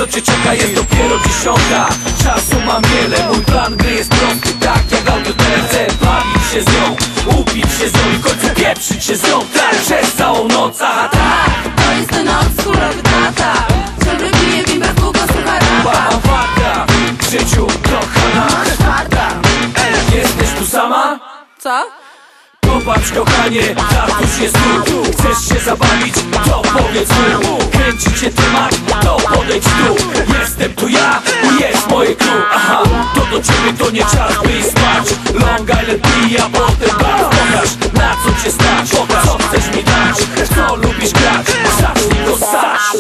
co cię czeka, jest dopiero 10. Czasu mam wiele, mój plan gry jest prosty, tak jak auto TLC. Bawić się z nią, upić się z nią i w końcu pieprzyć się z nią, tak przez całą noc. Aha, tak, to jest ten oldschoolowy tata. Ciągle bije bimber, długo słucha rapa. mam farta, w życiu kochana. Masz farta. Jesteś tu sama? Co? Popatrz kochanie, tak już jest tu. Chcesz się zabawić? To powiedz mu. Kręci cię temat? To podejdź tu. Jestem tu ja i jest moje crew. Aha, to do ciebie to nie czas, by spać. Long Island pij, a potem bar. Pokaż, na co cię stać. Pokaż, co chcesz mi dać. Co lubisz grać? Zacznij go ssać.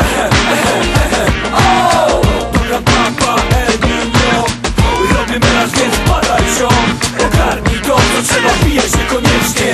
O, dobra papa, El Nino. Robię melanż, więc badaj ziom. Ogarnij to, co trzeba, pijać niekoniecznie.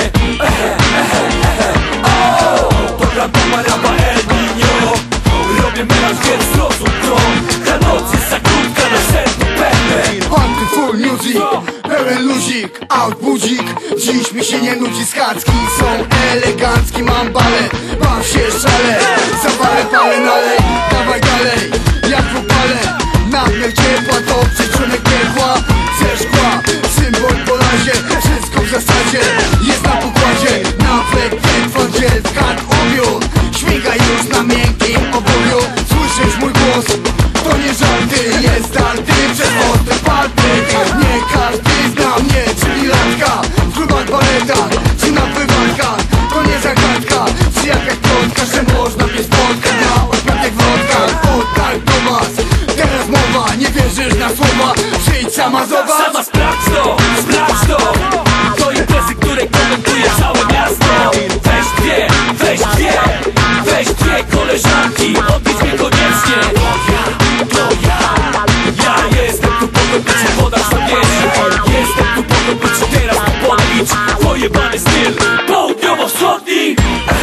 O, dobra papa, rapa, El Nino. Robię melanż, więc zrozum to. Ta noc jest za krótka, na sen to pewne. Panty full music, pełen luzik, out budzik. Dziś mi się nie nudzi, skacki są elegancki. Mam balet, baw się szale. Zawalę palę nalej, dawaj dalej. Jak w upale, nadmiar ciepła to przyczynek piekła. Ze szkła, symbol po razie, wszystko w zasadzie jest na pokładzie. Nawet ten twardziel w kart ubiór śmiga już na miękkim obuwiu. Słyszysz mój głos? To nie żarty, jest darty przez ostre palty. Nie każdy zna mnie, czyli latka. W klubach, baletach, czy na wywarkach. To nie zagadka, czy jakaś plotka, że można mnie spotkać na ośmianych wrotkach. O tak do was, teraz mowa, nie wierzysz na słowa. Przyjdź sama zobacz. Sama sprawdź to, sprawdź to. To imprezy, które komentuje całe miasto. Weź dwie, weź dwie, weź dwie koleżanki. Odwiedź mnie koniecznie. To ja, ja jestem tu po to, by ci podać na wierzch. Jestem tu po to, by ci teraz podbić pojebany styl południowo-wschodni.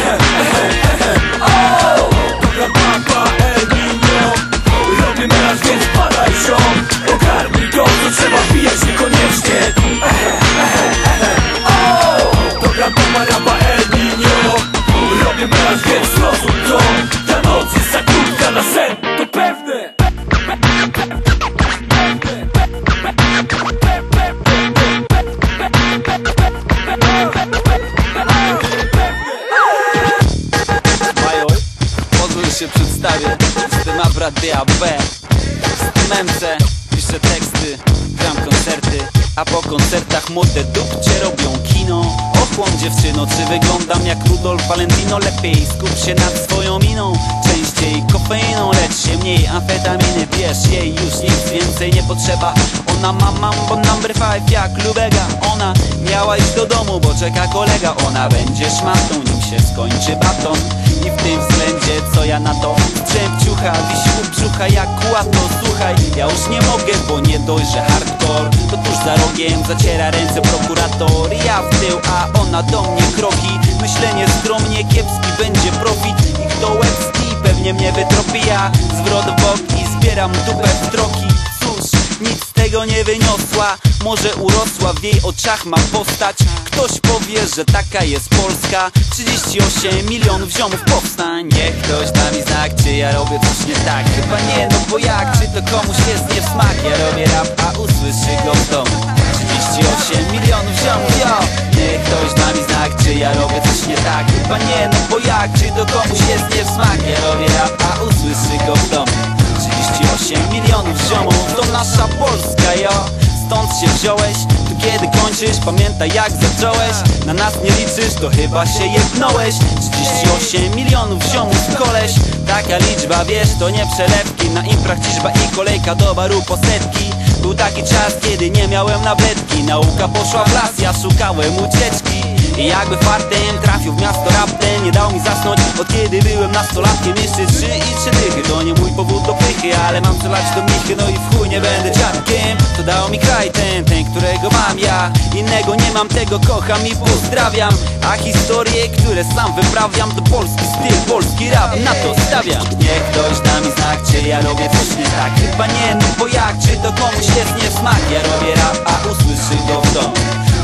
O, dobra papa, El Nino. Robię melanż, więc padaj ziom. Ogarnij to, co trzeba, pijać niekoniecznie. O, dobra papa, rapa, El Nino. Robię melanż, więc zrozum to. Ta noc jest za krótka, na sen to pewne. Major, pozwól się przedstawię. Jestem Abra D.A.B. Jestem MC, piszę teksty, gram koncerty. A po koncertach młode dupcie robią kino. Ochłon dziewczyno, czy wyglądam jak Rudolf Valentino? Lepiej skup się nad swoją miną. Częściej kofeiną, lecz się mniej amfetaminy. Bierz jej, już nic więcej nie potrzeba. Ona ma mambo number 5 jak Lubega. Ona miała iść do domu, bo czeka kolega. Ona będzie szmatą, nim się skończy baton. I w tym względzie, co ja na to? Strzęp ciucha, wisi u brzucha jak łato. Słuchaj, ja już nie mogę, bo nie dość, że hardcore. To tuż za rogiem zaciera ręce prokurator. Ja w tył, a ona do mnie kroki. Myślenie skromnie, kiepski będzie profit. I kto łebski pewnie mnie wytropi. Ja zwrot w bok i zbieram dupę w troki. Cóż, nic z tego nie wyniosła. Może urosła, w jej oczach ma postać. Ktoś powie, że taka jest Polska. 38 milionów ziomów powstań. Niech ktoś da mi znak, czy ja robię coś nie tak. Chyba nie, no bo jak, czy to komuś jest nie w smak. Ja robię rap, a usłyszy go w domu. 38 milionów ziomów, yo. Niech ktoś da mi znak, czy ja robię coś nie tak. Chyba nie, no bo jak, czy to komuś jest nie w smak. Ja robię rap, a usłyszy go w domu. 38 milionów ziomów, to nasza Polska, yo. Stąd się wziąłeś, tu kiedy kończysz, pamiętaj jak zacząłeś. Na nas nie liczysz, to chyba się jebnąłeś. 38 milionów ziomów koleś. Taka liczba, wiesz, to nie przelewki. Na imprach ciżba i kolejka do baru po setki. Był taki czas, kiedy nie miałem nabletki. Nauka poszła w las, ja szukałem ucieczki. I jakby fartem trafił w miasto raptem. Nie dał mi zasnąć, od kiedy byłem nastolatkiem. Jeszcze 3 i 3 dychy, to nie mój powód do pychy. Ale mam przelać do michy, no i w chuj nie będę dziadkiem. To dał mi kraj ten, którego mam ja. Innego nie mam, tego kocham i pozdrawiam. A historie, które sam wyprawiam, to polski styl, polski rap, na to stawiam. Niech ktoś da mi znak, czy ja robię coś nie tak. Chyba nie, no bo jak, czy to komuś jest nie w smak. Ja robię rap, a usłyszy go w domu.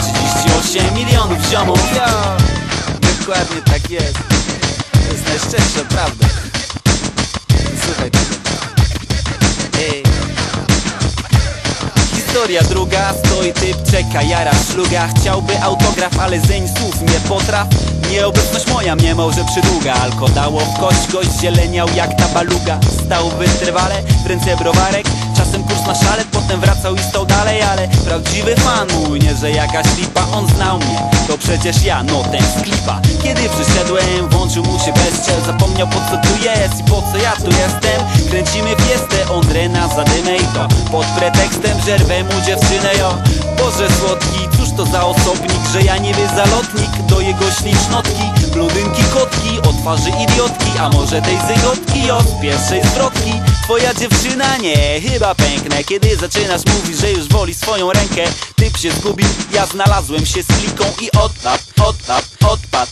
38 milionów ziomów, yo. Dokładnie tak jest. To jest najszczęśliwsza prawda. Słuchaj tego. Historia druga, stoi typ, czeka, jara szluga. Chciałby autograf, ale zeń słów nie potraf. Nieobecność moja mnie może przydługa. Alko dało w kość, gość zieleniał jak ta baluga. Stał wytrwale, w ręce browarek. Czasem kurs na szalet, potem wracał i stał dalej. Ale prawdziwy fan mój, nie że jakaś lipa. On znał mnie, to przecież ja, no ten z klipa. Kiedy przyszedłem, włączył mu się bezczel. Zapomniał po co tu jest i po co ja tu jestem. Kręcimy fiestę, on drena zadymę i to pod pretekstem, że rwę mu dziewczynę, jo. Boże słodki, cóż to za osobnik, że ja niby zalotnik do jego ślicznotki. Blondynki, kotki, o twarzy idiotki, a może tej zygotki, od pierwszej zwrotki. Twoja dziewczyna? Nie, chyba pęknę. Kiedy zaczynasz mówić, że już woli swoją rękę. Typ się zgubił, ja znalazłem się z kliką i odpadł.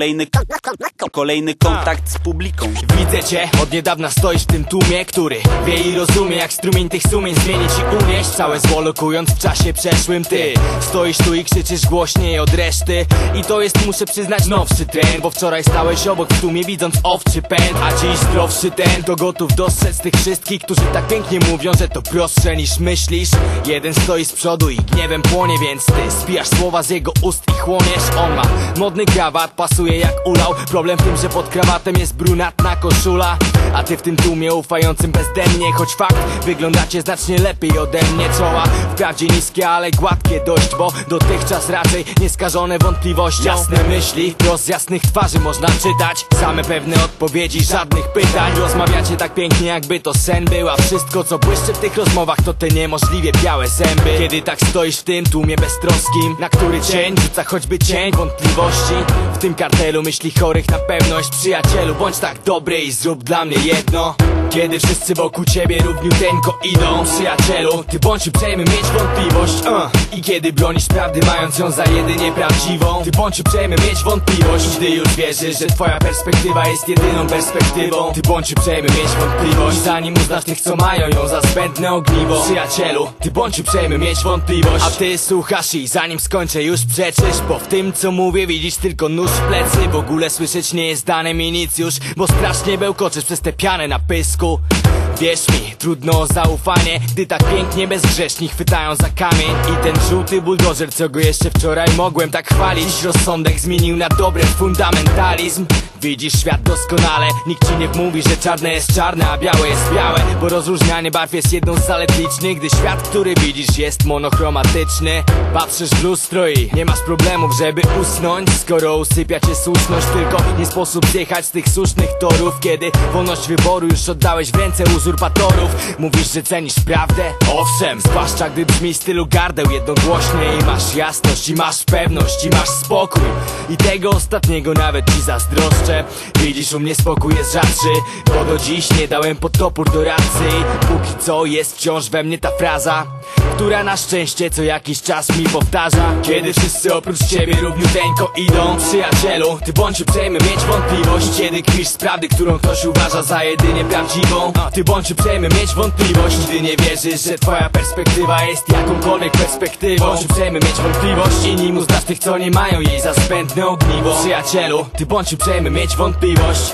Kolejny kontakt z publiką. Widzę cię, od niedawna stoisz w tym tłumie, który wie i rozumie, jak strumień tych sumień zmienić i unieść. Całe zło lokując w czasie przeszłym. Ty stoisz tu i krzyczysz głośniej od reszty. I to jest, muszę przyznać, nowszy trend, bo wczoraj stałeś obok w tłumie, widząc owczy pęd. A dziś zdrowszy ten, to gotów dostrzec tych wszystkich, którzy tak pięknie mówią, że to prostsze niż myślisz. Jeden stoi z przodu i gniewem płonie, więc ty spijasz słowa z jego ust i chłoniesz. On ma modny krawat, pasuje jak ulał. Problem w tym, że pod krawatem jest brunatna koszula. A ty w tym tłumie ufającym bezdennie, choć fakt, wyglądacie znacznie lepiej ode mnie. Czoła wprawdzie niskie, ale gładkie dość, bo dotychczas raczej nieskażone wątpliwością. Jasne myśli, wprost z jasnych twarzy można czytać. Same pewne odpowiedzi, żadnych pytań. Rozmawiacie tak pięknie, jakby to sen był. A wszystko co błyszczy w tych rozmowach to te niemożliwie białe zęby. Kiedy tak stoisz w tym tłumie beztroskim, na który cień rzuca choćby cień wątpliwości. W tym kartelu myśli chorych na pewność. Przyjacielu, bądź tak dobry i zrób dla mnie jedno. Kiedy wszyscy wokół ciebie równiuteńko idą. Przyjacielu, ty bądź uprzejmy mieć wątpliwość. I kiedy bronisz prawdy, mając ją za jedynie prawdziwą, ty bądź uprzejmy mieć wątpliwość. Gdy już wierzysz, że twoja perspektywa jest jedyną perspektywą, ty bądź uprzejmy mieć wątpliwość. Zanim uznasz tych, co mają ją za zbędne ogniwo. Przyjacielu, ty bądź uprzejmy mieć wątpliwość. A ty słuchasz i zanim skończę już przeczysz, bo w tym co mówię widzisz tylko nóż w plecy. W ogóle słyszeć nie jest dane mi nic już, bo strasznie bełkoczysz przez tę pianę na pysku. Wierz mi, trudno o zaufanie, gdy tak pięknie bezgrzeszni chwytają za kamień. I ten żółty buldożer, co go jeszcze wczoraj mogłem tak chwalić, dziś rozsądek zmienił na dobre fundamentalizm. Widzisz świat doskonale, nikt ci nie mówi, że czarne jest czarne, a białe jest białe, bo rozróżnianie barw jest jedną z zalet licznych. Gdy świat, który widzisz, jest monochromatyczny. Patrzysz w lustro i nie masz problemów, żeby usnąć, skoro usypia cię słuszność. Tylko nie sposób zjechać z tych słusznych torów, kiedy wolność wyboru już oddałeś w ręce uzurpatorów. Mówisz, że cenisz prawdę? Owszem, zwłaszcza gdy brzmi w stylu gardeł jednogłośnie. I masz jasność, i masz pewność, i masz spokój. I tego ostatniego nawet ci zazdroszczę. Widzisz, u mnie spokój jest rzadszy, bo do dziś nie dałem pod topór doradcy. I póki co jest wciąż we mnie ta fraza, która na szczęście co jakiś czas mi powtarza. Kiedy wszyscy oprócz ciebie równiuteńko idą. Przyjacielu, ty bądź uprzejmy mieć wątpliwość. Kiedy kpisz z prawdy, którą ktoś uważa za jedynie prawdziwą, ty bądź uprzejmy mieć wątpliwość. Gdy nie wierzysz, że twoja perspektywa jest jakąkolwiek perspektywą, bądź uprzejmy mieć wątpliwość. I nim uznasz tych, co nie mają jej za zbędne ogniwo. Przyjacielu, ty bądź uprzejmy mieć wątpliwość.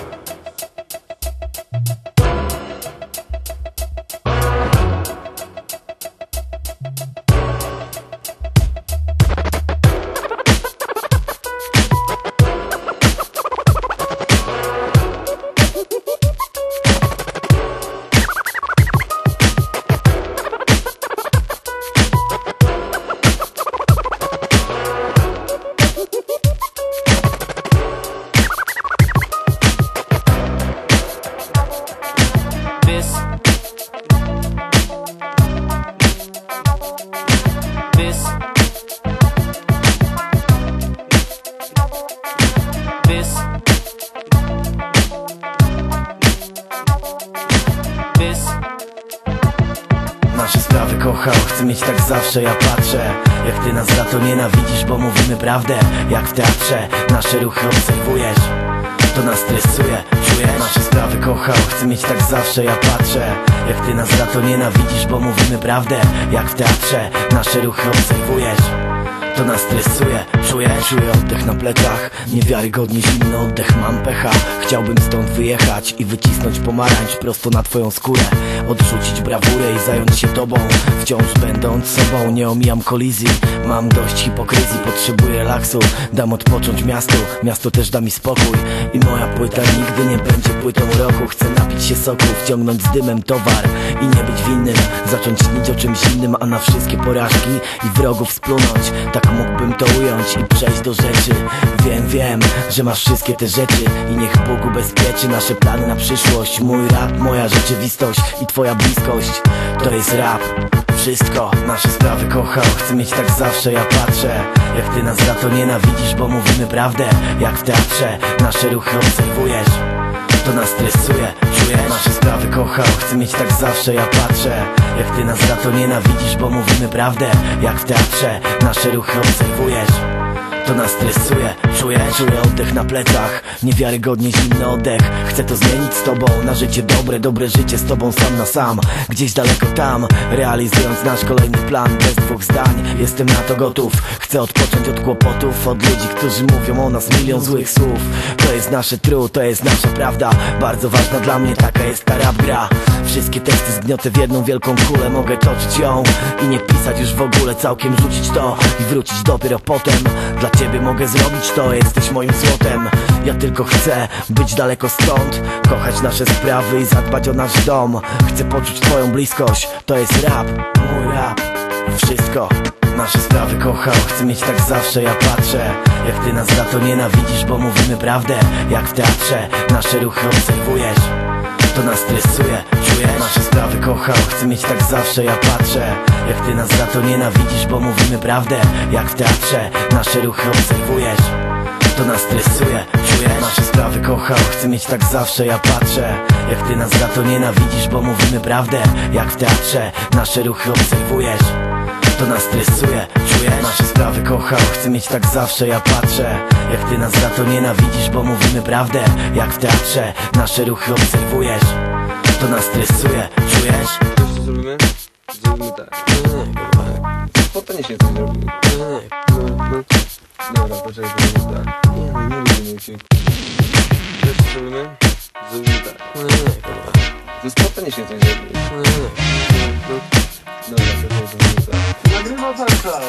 Nasze sprawy kochał, chcę mieć tak zawsze. Ja patrzę, jak ty nas za to nienawidzisz, bo mówimy prawdę, jak w teatrze. Nasze ruchy obserwujesz, to nas stresuje, czujesz? Nasze sprawy kochał, chcę mieć tak zawsze. Ja patrzę, jak ty nas za to nienawidzisz, bo mówimy prawdę, jak w teatrze. Nasze ruchy obserwujesz, to nas stresuje. Czuję oddech na plecach, niewiarygodnie zimny oddech, mam pecha. Chciałbym stąd wyjechać i wycisnąć pomarańcz prosto na twoją skórę. Odrzucić brawurę i zająć się tobą, wciąż będąc sobą. Nie omijam kolizji, mam dość hipokryzji. Potrzebuję relaksu, dam odpocząć miastu. Miasto też da mi spokój i moja płyta nigdy nie będzie płytą roku. Chcę napić się soku, wciągnąć z dymem towar i nie być winnym. Zacząć śnić o czymś innym, a na wszystkie porażki i wrogów splunąć. Tak mógłbym to ująć i przejść do rzeczy. Wiem, że masz wszystkie te rzeczy i niech Bóg ubezpieczy nasze plany na przyszłość. Mój rap, moja rzeczywistość i twoja bliskość, to jest rap. Wszystko, nasze sprawy kocham, chcę mieć tak zawsze. Ja patrzę, jak ty nas za to nienawidzisz, bo mówimy prawdę, jak w teatrze. Nasze ruchy obserwujesz, to nas stresuje. Czuję, nasze sprawy kocham, chcę mieć tak zawsze. Ja patrzę, jak ty nas za to nienawidzisz, bo mówimy prawdę, jak w teatrze. Nasze ruchy obserwujesz, to nas stresuje. Czuję oddech na plecach, niewiarygodnie zimny oddech. Chcę to zmienić z tobą na życie dobre życie z tobą sam na sam. Gdzieś daleko tam, realizując nasz kolejny plan. Bez dwóch zdań, jestem na to gotów. Chcę odpocząć od kłopotów, od ludzi, którzy mówią o nas milion złych słów. To jest nasze true, to jest nasza prawda, bardzo ważna dla mnie, taka jest ta rap gra. Wszystkie teksty zgniotę w jedną wielką kulę. Mogę toczyć ją i nie pisać już w ogóle, całkiem rzucić to i wrócić dopiero potem. Dla ciebie mogę zrobić to, jesteś moim złotem. Ja tylko chcę być daleko stąd, kochać nasze sprawy i zadbać o nasz dom. Chcę poczuć twoją bliskość, to jest rap, mój rap. Wszystko, nasze sprawy kocham, chcę mieć tak zawsze. Ja patrzę, jak ty nas za to nienawidzisz, bo mówimy prawdę, jak w teatrze. Nasze ruchy obserwujesz, to nas stresuje. Czuję, nasze sprawy kocham, chcę mieć tak zawsze. Ja patrzę, jak ty nas za to nienawidzisz, bo mówimy prawdę, jak w teatrze. Nasze ruchy obserwujesz, to nas stresuje. Czuję, nasze sprawy kocham, chcę mieć tak zawsze. Ja patrzę, jak ty nas za to nienawidzisz, bo mówimy prawdę, jak w teatrze. Nasze ruchy obserwujesz, to nas stresuje. Czuję, nasze sprawy kocham, chcę mieć tak zawsze. Ja patrzę, jak ty nas za to nienawidzisz, bo mówimy prawdę, jak w teatrze. Nasze ruchy obserwujesz, to nas stresuje. Czujesz? Co zrobimy? Zrobimy tak. Spontanicznie się coś zrobimy. Dobra, poczekaj, zrobimy tak. Nie robimy się. Wiesz co zrobimy? Zrobimy tak. To spontanicznie coś zrobimy. Dobra, poczekaj, zrobimy tak. Nagrywa tak.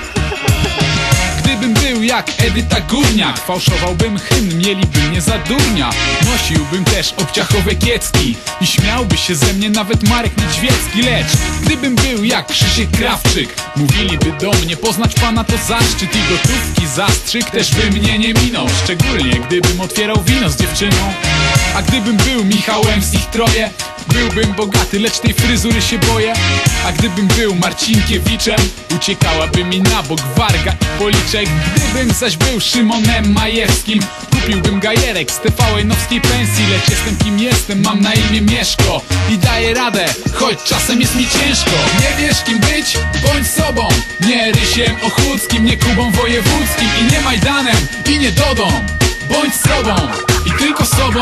Gdybym był jak Edyta Górniak, fałszowałbym hymn, mieliby mnie za durnia. Nosiłbym też obciachowe kiecki i śmiałby się ze mnie nawet Marek Niedźwiecki. Lecz gdybym był jak Krzysiek Krawczyk, mówiliby do mnie, poznać pana to zaszczyt. I gotówki zastrzyk też by mnie nie minął, szczególnie gdybym otwierał wino z dziewczyną. A gdybym był Michałem z ich troje, byłbym bogaty, lecz tej fryzury się boję. A gdybym był Marcinkiewiczem, uciekałaby mi na bok Warga i Policzek. Gdybym zaś był Szymonem Majewskim, kupiłbym gajerek z TVN-owskiej pensji. Lecz jestem kim jestem, mam na imię Mieszko i daję radę, choć czasem jest mi ciężko. Nie wiesz kim być? Bądź sobą. Nie Rysiem Ochódzkim, nie Kubą Wojewódzkim i nie Majdanem i nie Dodą. Bądź sobą i tylko sobą.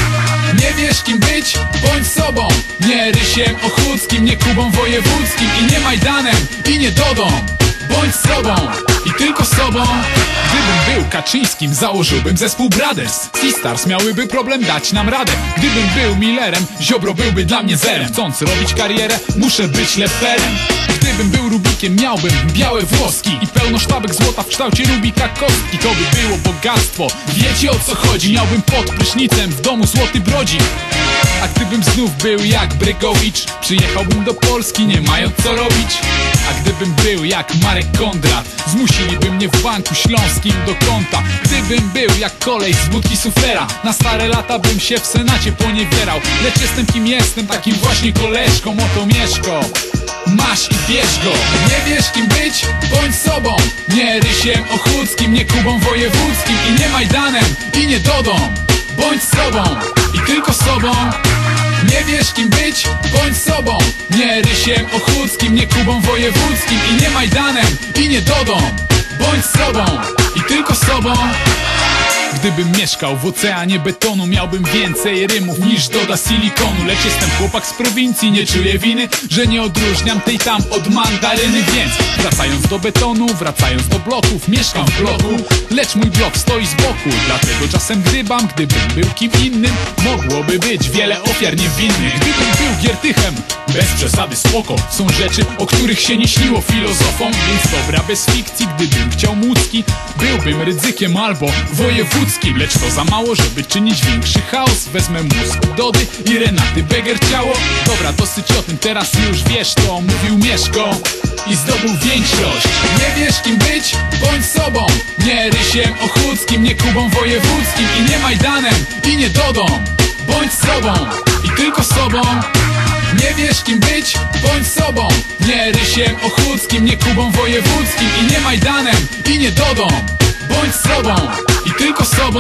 Nie wiesz kim być? Bądź sobą. Nie Rysiem Ochódzkim, nie Kubą Wojewódzkim i nie Majdanem i nie Dodą. Bądź sobą i tylko sobą. Gdybym był Kaczyńskim, założyłbym zespół Brothers. Seastars miałyby problem dać nam radę. Gdybym był Millerem, Ziobro byłby dla mnie zerem. Chcąc robić karierę, muszę być leperem. Gdybym był Rubikiem, miałbym białe włoski i pełno sztabek złota w kształcie Rubika kostki. To by było bogactwo, wiecie o co chodzi. Miałbym pod prysznicem w domu złoty brodzik. A gdybym znów był jak Brygowicz, przyjechałbym do Polski, nie mając co robić. A gdybym był jak Marek Kondrat, zmusiliby mnie w Banku Śląskim do konta. Gdybym był jak kolej z budki suflera, na stare lata bym się w Senacie poniewierał. Lecz jestem kim jestem, takim właśnie koleżką. Oto Mieszko, masz i bierz go. Nie wiesz kim być? Bądź sobą. Nie Rysiem Ochódzkim, nie Kubą Wojewódzkim i nie Majdanem i nie Dodą. Bądź sobą i tylko sobą. Nie wiesz kim być? Bądź sobą. Nie Rysiem Ochódzkim, nie Kubą Wojewódzkim i nie Majdanem i nie Dodą. Bądź sobą i tylko sobą. Gdybym mieszkał w oceanie betonu, miałbym więcej rymów niż doda silikonu. Lecz jestem chłopak z prowincji, nie czuję winy, że nie odróżniam tej tam od mandaryny. Więc wracając do betonu, wracając do bloków, mieszkam w bloku, lecz mój blok stoi z boku. Dlatego czasem gdybam, gdybym był kim innym, mogłoby być wiele ofiar niewinnych. Gdybym był Giertychem, bez przesady spoko. Są rzeczy, o których się nie śniło filozofom, więc dobra bez fikcji. Gdybym chciał Mucki, byłbym Rydzykiem albo wojewódzkim. Lecz to za mało, żeby czynić większy chaos. Wezmę mózg Dody i Renaty Beger ciało. Dobra, dosyć o tym, teraz już wiesz to. Mówił Mieszko i zdobył większość. Nie wiesz kim być? Bądź sobą. Nie Rysiem Ochódzkim, nie Kubą Wojewódzkim i nie Majdanem i nie Dodą. Bądź sobą i tylko sobą. Nie wiesz kim być? Bądź sobą. Nie Rysiem Ochódzkim, nie Kubą Wojewódzkim i nie Majdanem i nie Dodą. Bądź sobą i tylko sobą.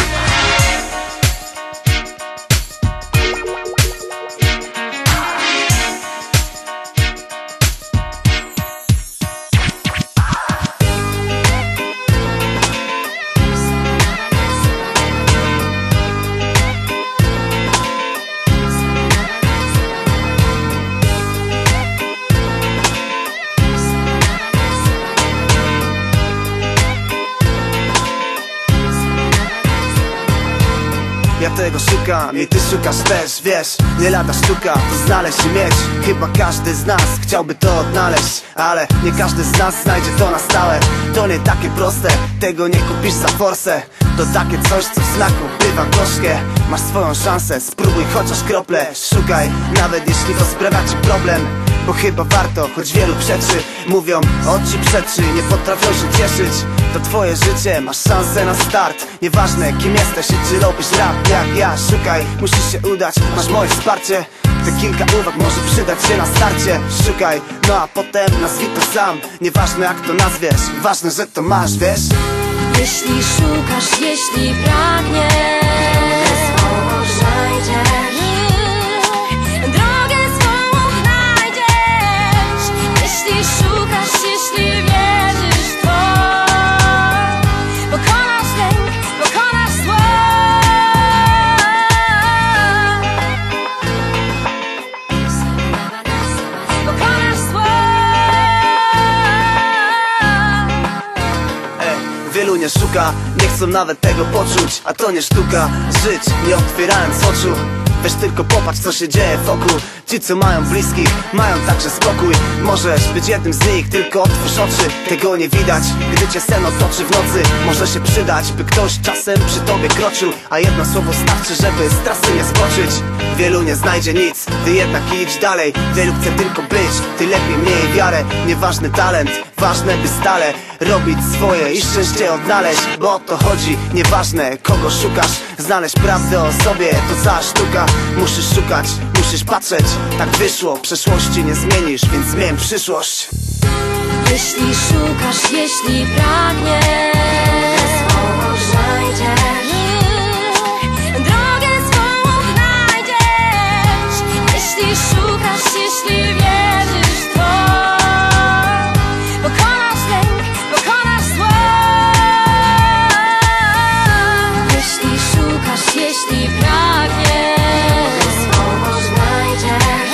Ja tego szukam i ty szukasz też, wiesz. Nie lada sztuka, to znaleźć i mieć. Chyba każdy z nas chciałby to odnaleźć, ale nie każdy z nas znajdzie to na stałe. To nie takie proste, tego nie kupisz za forsę. To takie coś, co w znaku bywa gorzkie. Masz swoją szansę, spróbuj chociaż kroplę. Szukaj, nawet jeśli to sprawia ci problem, bo chyba warto, choć wielu przeczy. Mówią, oczy przeczy, nie potrafią się cieszyć. To twoje życie, masz szansę na start. Nieważne kim jesteś i czy robisz rap jak ja. Szukaj, musisz się udać, masz moje wsparcie. Te kilka uwag może przydać się na starcie. Szukaj, no a potem nazwij to sam. Nieważne jak to nazwiesz, ważne, że to masz, wiesz. Jeśli szukasz, jeśli pragniesz, znajdziesz. Drogę swą znajdziesz. Jeśli szukasz, jeśli wierzysz w to, pokonasz lęk, pokonasz zło. Pokonasz zło. Wielu nie szuka, nie chcą nawet tego poczuć. A to nie sztuka, żyć nie otwierając oczu. Weź tylko popatrz co się dzieje wokół. Ci co mają bliskich, mają także spokój. Możesz być jednym z nich, tylko otwórz oczy. Tego nie widać, gdy cię sen otoczy w nocy. Może się przydać, by ktoś czasem przy tobie kroczył. A jedno słowo starczy, żeby z trasy nie zboczyć. Wielu nie znajdzie nic, ty jednak idź dalej. Wielu chce tylko być, ty lepiej miej wiarę. Nieważny talent, ważne by stale robić swoje i szczęście odnaleźć. Bo o to chodzi, nieważne kogo szukasz. Znaleźć prawdę o sobie, to cała sztuka. Musisz szukać, musisz patrzeć. Tak wyszło, przeszłości nie zmienisz, więc zmień przyszłość. Jeśli szukasz, jeśli pragniesz, znajdziesz. Drogę swą znajdziesz. Jeśli szukasz, jeśli wierzysz w to, pokonasz lęk, pokonasz zło. Jeśli szukasz, jeśli pragniesz, znajdziesz.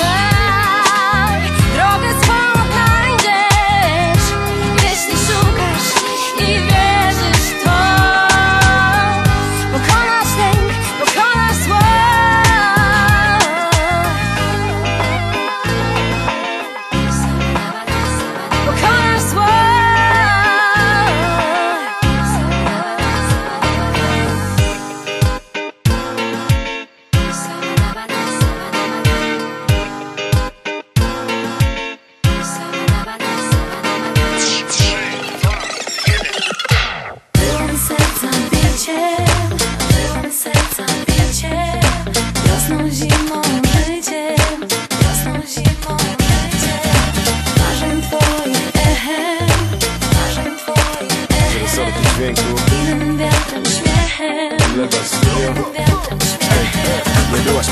Drogę swą znajdziesz. Jeśli szukasz i wierzysz w to,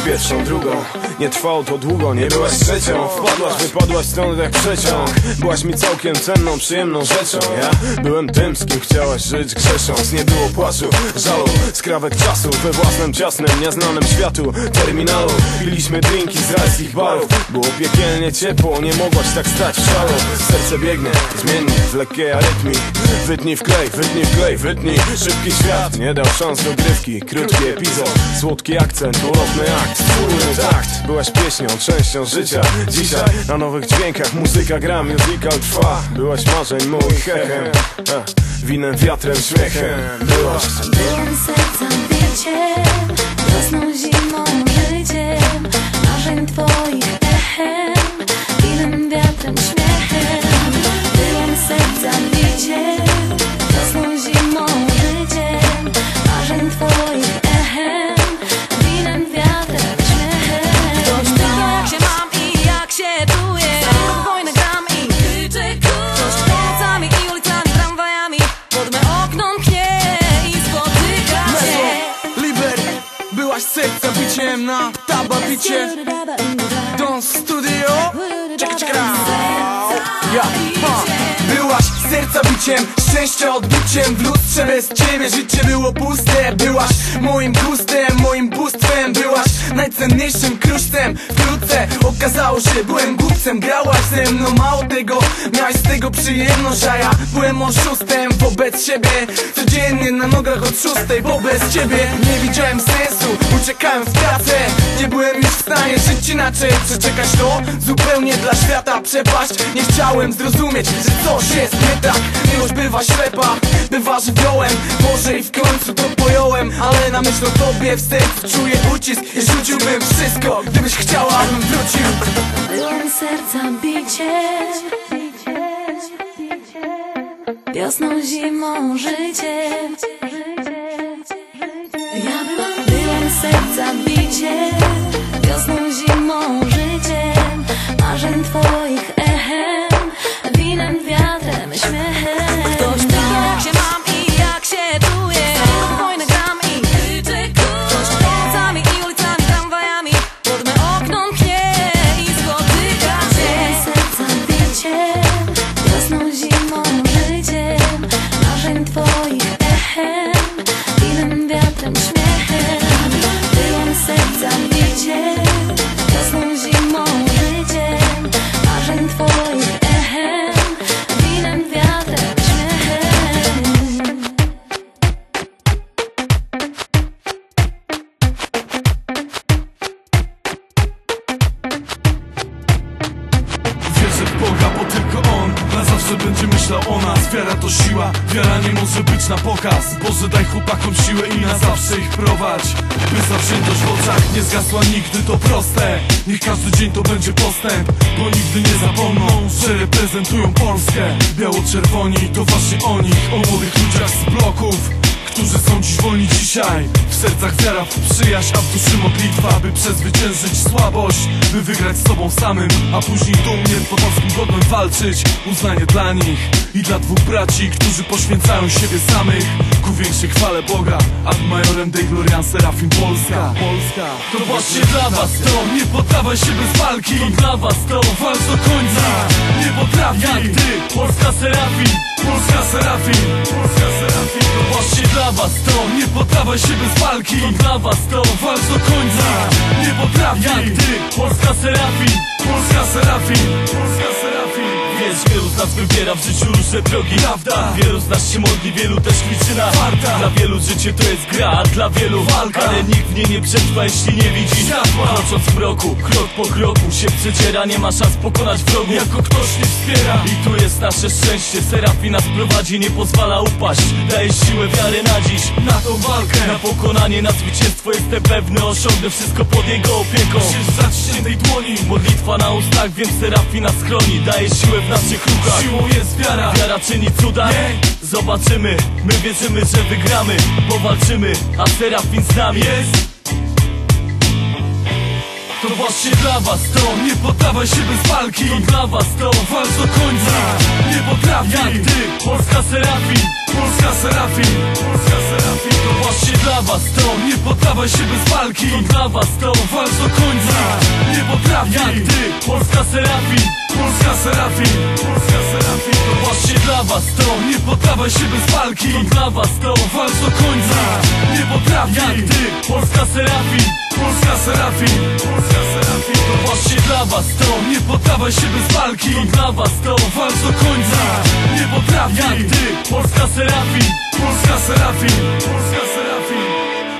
pierwszą, drugą. Nie trwało to długo, nie byłaś trzecią. Wpadłaś, wypadłaś stąd jak przeciąg. Byłaś mi całkiem cenną, przyjemną rzeczą. Ja byłem tym, z kim chciałaś żyć grzesząc. Nie było płaczu, żalu, skrawek czasu. We własnym, ciasnym, nieznanym światu terminalu piliśmy drinki z rajskich barów. Było piekielnie ciepło, nie mogłaś tak stać w szalo. Serce biegnie, zmiennie, w lekkiej arytmii. Wytnij w klej, wytnij w klej, wytnij. Szybki świat, nie dał szans do grywki. Krótki epizod, słodki akcent, ulotny akt, wspólny takt. Byłaś pieśnią, częścią życia. Dzisiaj na nowych dźwiękach muzyka gra, musical trwa. Byłaś marzeń moich echem, winem, wiatrem, śmiechem. Byłaś sercem, biciem, wiosną, zimą, życiem, marzeń twoich echem, winem, wiatrem, śmiechem. Byłam sercem, biciem, wiosną, zimą, życiem, marzeń twoich echem, winem, wiatrem, śmiechem. Ktoś pyta, jak się mam i jak się czuję. Wojnę gram i krzyczę kurs. Ktoś ulicami i ulicami, tramwajami pod me okno mknie i spotyka się. Liber, byłaś serca biciem na tababicie. Don Studio, byłaś serca biciem, szczęścia odbiciem. W lustrze bez ciebie życie było puste. Byłaś moim gustem, moim bóstwem. Byłaś najcenniejszym kruszcem. Wkrótce okazało się, byłem głupcem. Grałaś ze mną, mało tego, miałaś z tego przyjemność. A ja byłem oszustem wobec siebie. Codziennie na nogach od 6, bo bez ciebie nie widziałem sensu. Uciekałem w pracę, nie byłem już w stanie żyć inaczej. Przeczekać to zupełnie dla świata przepaść. Nie chciałem zrozumieć, że coś jest nie tak. Miłość bywa ślepa, bywa żywiołem. Może i w końcu to pojąłem, ale na myśl o tobie w sercu czuję ucisk. I rzuciłbym wszystko, gdybyś chciała, abym wrócił. Byłam serca, biciem, wiosną, zimą, życiem. Ja byłam serca, biciem, wiosną, zimą, życiem, marzeń twoich echem, winem, wiatrem, śmiechem. Ktoś pyta, jak się mam i jak się czuję. Wojnę gram i krzyczę kurs. Ktoś ulicami i ulicami, tramwajami pod me okno mknie i spotyka się. Serca, biciem, wiosną, zimą, życiem, marzeń twoich echem, winem, wiatrem, śmiechem. Byłam serca, biciem, wiosną, zimą, życiem, marzeń twoich echem, winem, wiatrem, śmiechem. Wierzę w Boga, bo tylko On na zawsze będzie myślał o nas. Wiara to siła, wiara nie może być na pokaz. Boże, daj chłopakom siłę i na zawsze ich prowadź, by zawziętość w oczach nie zgasła nigdy, to proste. Niech każdy dzień to będzie postęp, bo nigdy nie zapomną, że reprezentują Polskę. Biało-czerwoni to właśnie o nich, o młodych ludziach z bloków, którzy są dziś wolni dzisiaj. W sercach wiara, w przyjaźń, a w duszy modlitwa, by przezwyciężyć słabość, by wygrać z sobą samym, a później dumnie pod polskim godłem walczyć. Uznanie dla nich i dla dwóch braci, którzy poświęcają siebie samych ku większej chwale Boga. Ad majorem Dei Gloriam Serafim Polska. To właśnie dla was to, nie poddawaj się bez walki. To dla was to, walcz do końca. Nie potrafi jak ty, Polska Serafim, Polska Serafim, Polska Serafim. To właśnie dla was to, nie poddawaj się bez walki. To dla was to, walcz do końca. Nie potrafi jak ty, Polska Serafim, Polska Serafim, Polska Serafim. Wiesz, wielu z nas wybiera w życiu różne drogi, prawda? Wielu z nas się modli, wielu też liczy na farta. Dla wielu życie to jest gra, a dla wielu walka. Ale nikt w niej nie przetrwa, jeśli nie widzi światła. Krocząc w mroku, krok po kroku się przeciera, nie ma szans pokonać wrogu, jako ktoś nie wspiera. I tu jest nasze szczęście, Serafin nas prowadzi, nie pozwala upaść. Daje siłę, wiarę na dziś, na tą walkę, na pokonanie, na zwycięstwo. Jestem pewny, osiągnę wszystko pod jego opieką. Musisz zaciśniętej dłoni, modlitwa na ustach, wiem, Serafin nas chroni. Daje siłę w naszych rukach, siłą jest wiara. Wiara czyni cuda, zobaczymy. My wierzymy, że wygramy, powalczymy, a Serafin z nami jest. To właśnie dla was to, nie poddawaj się bez walki. To dla was to, walcz do końca. Nie potrafi jak ty, Polska Serafin, Polska Serafin, Polska Serafin. To właśnie dla was to, nie poddawaj się bez walki. To dla was to, walcz do końca. Nie potrafi jak ty, Polska Serafin, Polska Serafin, Polska Serafin. To właśnie dla was to, nie poddawaj się bez walki. To dla was to, walcz do końca. Nie potrafi jak ty, Polska Serafin, Polska Serafin, Polska Serafin. To właśnie dla was to, nie poddawaj się bez walki. To dla was to, walcz do końca. Nie potrafi jak ty, Polska Serafin, Polska Serafin, Polska Serafin.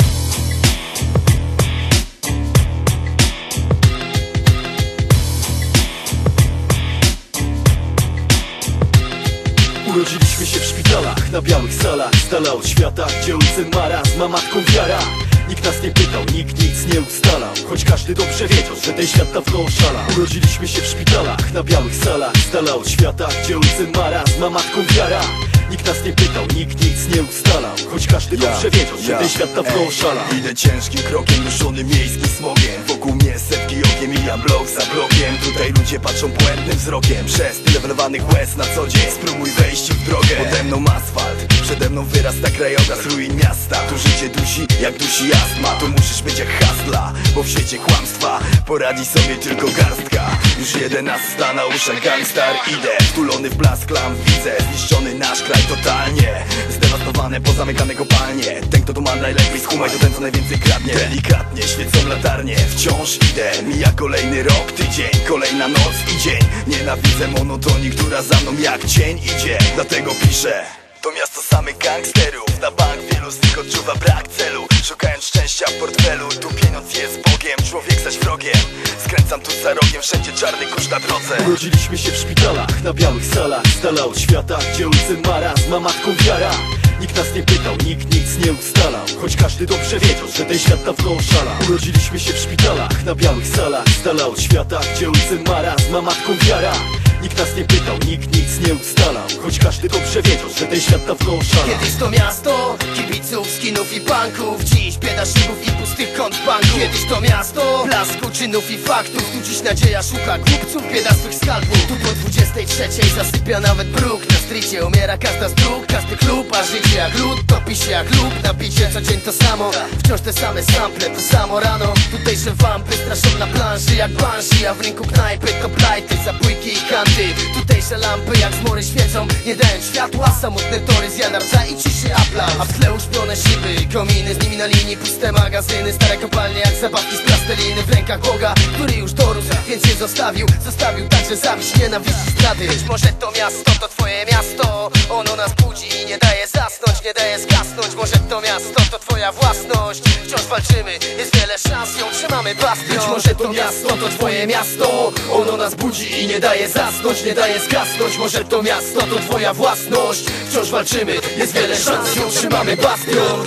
Urodziliśmy się w szpitalach, na białych salach, z dala od świata, gdzie ojcem marazm, a matką wiara. Nikt nas nie pytał, nikt nic nie ustalał, choć każdy dobrze wiedział, że ten świat dawno oszalał. Urodziliśmy się w szpitalach, na białych salach, z dala od świata, gdzie ojcem marazm, a matką wiara. Nikt nas nie pytał, nikt nic nie ustalał, choć każdy dobrze wiedział, że ten świat dawno oszalał. Idę ciężkim krokiem, duszony miejskim smogiem. Wokół mnie setki okiem, mijam blok za blokiem. Tutaj ludzie patrzą błędnym wzrokiem. Przez tyle wylewanych łez na co dzień spróbuj wejść w drogę. Pode mną asfalt, przede mną wyrasta krajobraz ruin miasta. Tu życie dusi, jak dusi astma. Tu musisz być jak hustla, bo w świecie kłamstwa poradzi sobie tylko garstka. Już 11 na uszach gangstar. Idę, wtulony w blask lamp, widzę zniszczony nasz kraj totalnie. Zdewastowane, pozamykane kopalnie. Ten kto tu ma najlepiej, skumaj to ten co najwięcej kradnie. Delikatnie świecą latarnie, wciąż idę. Mija kolejny rok, tydzień, kolejna noc i dzień. Nienawidzę monotonii, która za mną jak cień idzie. Dlatego piszę: to miasto samych gangsterów. Na bank wielu z nich odczuwa brak celu, szukając szczęścia w portfelu. Tu pieniądz jest Bogiem, człowiek zaś wrogiem. Skręcam tu za rogiem, wszędzie czarny kurz na drodze. Urodziliśmy się w szpitalach, na białych salach, z dala od świata, gdzie ojcem marazm, a matką wiara. Nikt nas nie pytał, nikt nic nie ustalał, choć każdy dobrze wiedział, że ten świat dawno oszalał. Urodziliśmy się w szpitalach, na białych salach, z dala od świata, gdzie ojcem marazm, a matką wiara. Nikt nas nie pytał, nikt nic nie ustalał, choć każdy dobrze wiedział, że ten świat dawno oszalał. Kiedyś to miasto kibiców, skinów i punków. Dziś bieda szybów i pustych kąt banków. Kiedyś to miasto blasku, czynów i faktów. Tu dziś nadzieja szuka głupców, bieda swych skalpów. Tu po 23 zasypia nawet bruk. Na strycie umiera każda z dróg, każdy klub. A życie jak lód, topi się jak lub. Napicie co dzień to samo, wciąż te same sample, to samo rano. Tutejsze wampy straszą na planszy jak banshee. A w rynku knajpy koplajty, zabójki i kanty. Tutejsze lampy jak zmory świecą, nie dają światła. Samotne tory zjada rca i ciszy apla. A w tle uśpione szyby, kominy z nimi na linii. Puste magazyny, stare kopalnie jak zabawki z plasteliny. W rękach Boga, który już dorósł, więc je zostawił. Zostawił także zawiść, nienawiść i zdrady. Być może to miasto to twoje miasto. Ono nas budzi i nie daje zasnąć, nie daje zgasnąć. Może to miasto to twoja własność. Wciąż walczymy, jest wiele szans, ją trzymamy bastion. Być może to miasto to twoje miasto. Ono nas budzi i nie daje zasnąć, nie daje zgasnąć. Może to miasto to twoja własność. Wciąż walczymy, jest wiele szans, ją trzymamy bastion.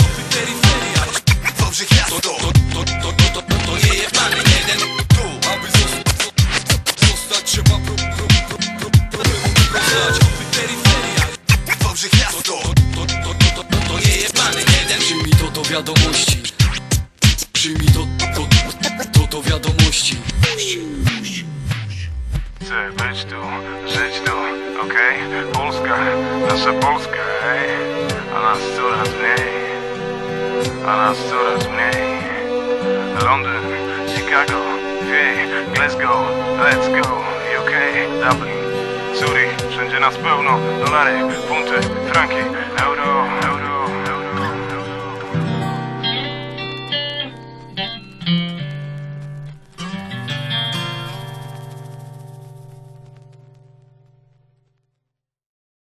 Wałbrzych miasto, to nie jest mamy jeden. Tu, aby zostać, trzeba problemu wyprostać. Peryferia, Wałbrzych miasto, to nie jest mamy jeden. Przyjmij to do wiadomości. Przyjmij to do wiadomości. Chcę być tu, żyć tu, okej? Polska, nasza Polska, ej? A nas coraz mniej, a nas coraz mniej. Londyn, Chicago, Glasgow, let's go. UK, Dublin, Zurich, wszędzie nas pełno. Dolary, funty, franki, euro.